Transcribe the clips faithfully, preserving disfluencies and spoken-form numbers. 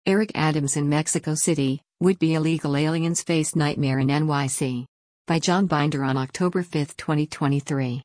Eric Adams in Mexico City, would-be illegal aliens face nightmare in N Y C. By John Binder on October fifth, twenty twenty-three.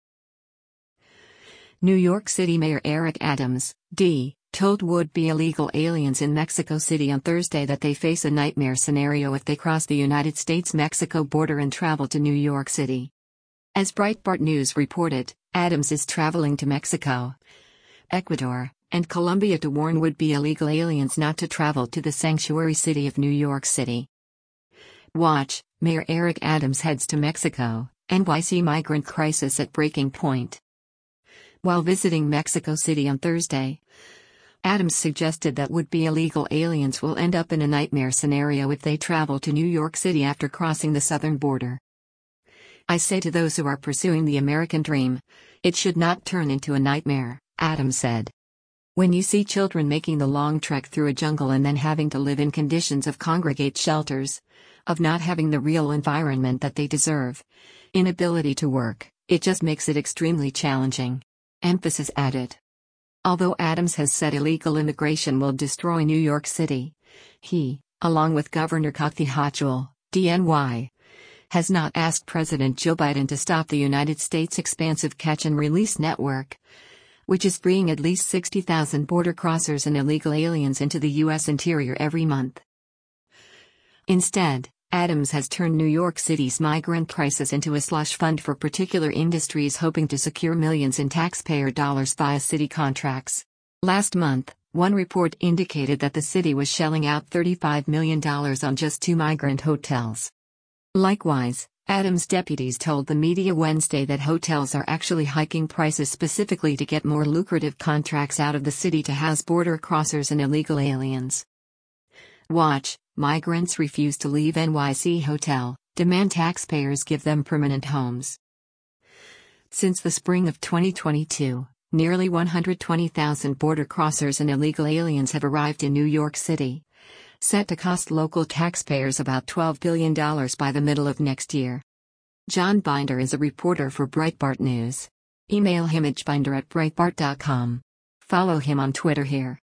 New York City Mayor Eric Adams, D, told would-be illegal aliens in Mexico City on Thursday that they face a nightmare scenario if they cross the United States-Mexico border and travel to New York City. As Breitbart News reported, Adams is traveling to Mexico, Ecuador, and Colombia to warn would-be illegal aliens not to travel to the sanctuary city of New York City. Watch, Mayor Eric Adams heads to Mexico, N Y C migrant crisis at breaking point. While visiting Mexico City on Thursday, Adams suggested that would-be illegal aliens will end up in a nightmare scenario if they travel to New York City after crossing the southern border. "I say to those who are pursuing the American dream, it should not turn into a nightmare," Adams said. "When you see children making the long trek through a jungle and then having to live in conditions of congregate shelters, of not having the real environment that they deserve, inability to work, it just makes it extremely challenging." Emphasis added. Although Adams has said illegal immigration will destroy New York City, he, along with Governor Kathy Hochul, D N Y, has not asked President Joe Biden to stop the United States' expansive catch-and-release network, which is freeing at least sixty thousand border crossers and illegal aliens into the U S interior every month. Instead, Adams has turned New York City's migrant crisis into a slush fund for particular industries, hoping to secure millions in taxpayer dollars via city contracts. Last month, one report indicated that the city was shelling out thirty-five million dollars on just two migrant hotels. Likewise, Adams' deputies told the media Wednesday that hotels are actually hiking prices specifically to get more lucrative contracts out of the city to house border crossers and illegal aliens. Watch, migrants refuse to leave N Y C hotel, demand taxpayers give them permanent homes. Since the spring of twenty twenty-two, nearly one hundred twenty thousand border crossers and illegal aliens have arrived in New York City, set to cost local taxpayers about twelve billion dollars by the middle of next year. John Binder is a reporter for Breitbart News. Email him at binder at breitbart dot com. Follow him on Twitter here.